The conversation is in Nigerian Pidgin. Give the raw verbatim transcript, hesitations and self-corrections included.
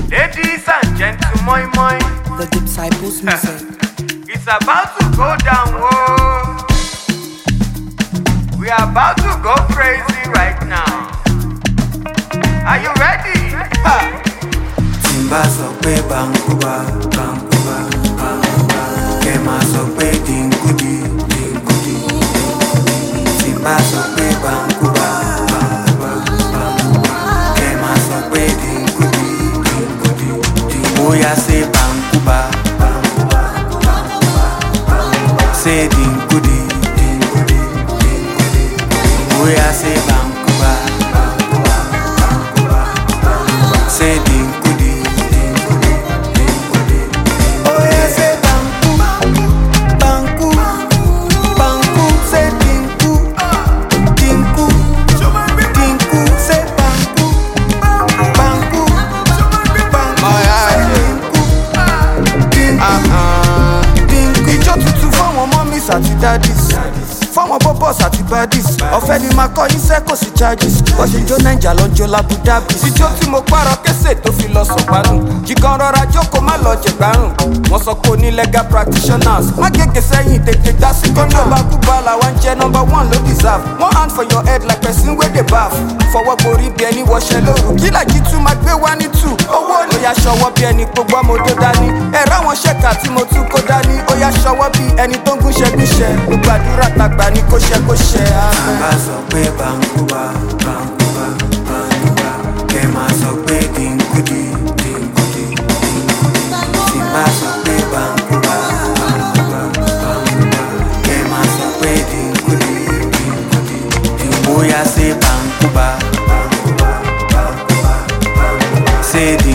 Ladies and gentlemen, moi, The Disciples Music. it's about to go down, whoa. We are about to go crazy right now. Are you ready? Ha. Timba sọ pé Bankuba, Bankuba, Bankuba. Kema sọ pé Dinkudi, Dinkudi, Dinkudi. Timba sọ pé Bankuba, Bankuba, Bankuba. Kema sọ pé Dinkudi, Dinkudi, Dinkudi. Oya say Bankuba, Bankuba, Bankuba, Bankuba. Say Dinkudi, Dinkudi, Dinkudi. Oya say Bankuba, Bankuba, Bankuba, Bankuba. Say Dinkudi, Dinkudi, Dinkudi. Oya say Banku, Banku, Banku. Say Dinku, Dinku, Dinku. Say Banku, Banku, Banku. Say Dinku, Dinku, Dinku. Ìjọ tuntun fáwọn mummies àti daddies, fáwọn bọ́bọ́s àti baddies. Ọ̀fẹ́ ni màá kọ́ yín sẹ́ kò sí charges. Bọ́sẹ̀ jó Naija lọ́jọ́ l'Abu Dhabi. Ìjọ tí mo pààrọ̀ kése tó fi lọ sọ̀pánù. Jìkan rọra jókòó má lọ jẹ̀gbárùn. Wọ́n sọ pé o ní legal practitioners. Má gègé sẹ́yìn tètè dá sí kọ́nà. Bankuba làwọn jẹ́ number one ló deserve. One hand for your head like person wey dey baff. Fọwọ́ borí bí ẹni wọṣẹ́ lóru. Kí làjí tún máa gbé wá ní tù. Owó ni ó yá ṣọwọ́ bí ẹni gbogbo ọmọ tó dání. Ẹ̀rọ àwọn ṣẹ́ka tí mo tún kó dání. Ó yá ṣọwọ́ bí ẹni tó ń gúnṣẹ́ gúnṣẹ́. Gbogbo àdúrà tàgbà ni kò ṣe kó ṣe. Timba sọ pé Bankuba, Bankuba, Bankuba. Kema sọ pé Dinkudi, Dinkudi, Dinkudi. Timba sọ pé Bankuba, Bankuba, Bankuba. Kema sọ pé Dinkudi, Dinkudi, Dinkudi. Oya say Bankuba, Bankuba, Bankuba, Bankuba. Say